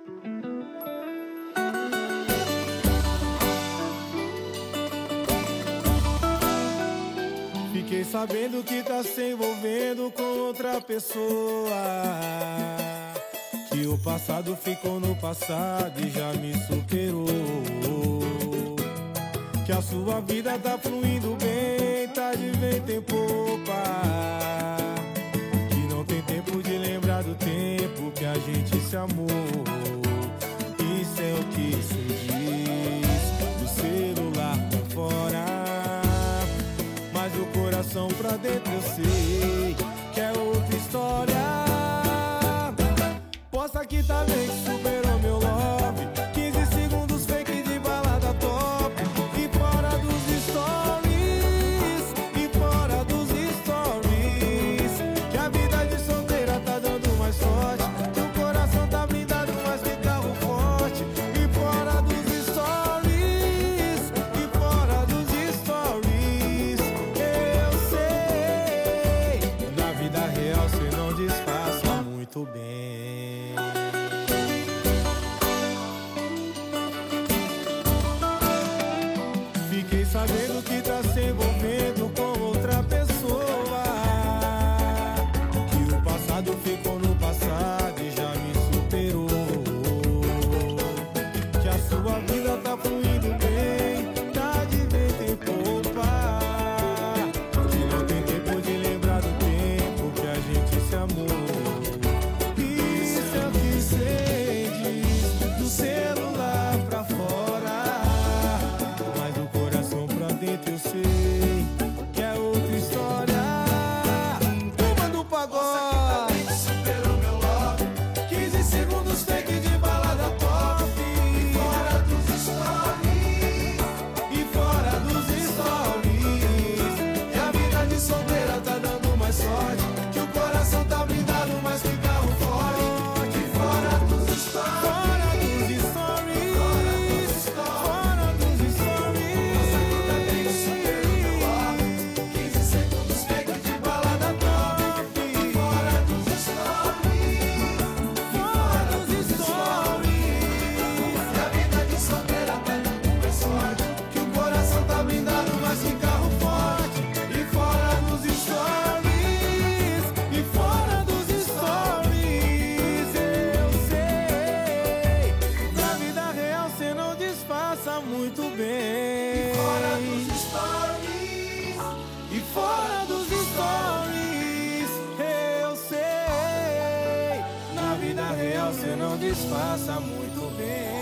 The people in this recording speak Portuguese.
Fiquei sabendo que tá se envolvendo com outra pessoa, que o passado ficou no passado e já me superou, que a sua vida tá fluindo bem, tá de vento em popa, que não tem tempo de lembrar do tempo que a gente se amou. Isso é o que se diz do celular pra fora, mas o coração pra dentro eu sei que é outra história. Posta que tá bem que superou meu love, 15 segundos fake de balada top, e fora dos stories, e fora dos stories, que a vida de solteira tá dando mais sorte, que o coração tá blindado mais que carro forte, e fora dos stories, e fora dos stories, eu sei, na vida real cê não disfarça muito bem. Fiquei sabendo que tá se envolvendo com outra pessoa, que o passado ficou no passado e já me superou, que a sua vida tá fluindo bem, tá de vento em popa, que não tem tempo de lembrar do tempo que a gente se amou. Isso é o que cê diz do celular pra fora, mas o coração pra dentro eu sei que é outra história. Turma do pagode, superou meu love, 15 segundos fake de balada top, e fora dos stories, e fora dos stories, e a vida de solteira tá dando mais sorte, que o coração tá blindado mais que carro forte, e fora dos stories, fora dos stories, fora dos stories, superou meu love, 15 segundos fake de balada top, e fora dos stories, fora dos stories, e a vida de solteira tá dando mais sorte, que o coração tá blindado mais que carro forte, e fora dos stories, e fora dos stories, eu sei, na vida real cê não disfarça muito bem. Fora dos stories, e fora dos stories, eu sei, na vida real cê não disfarça muito bem.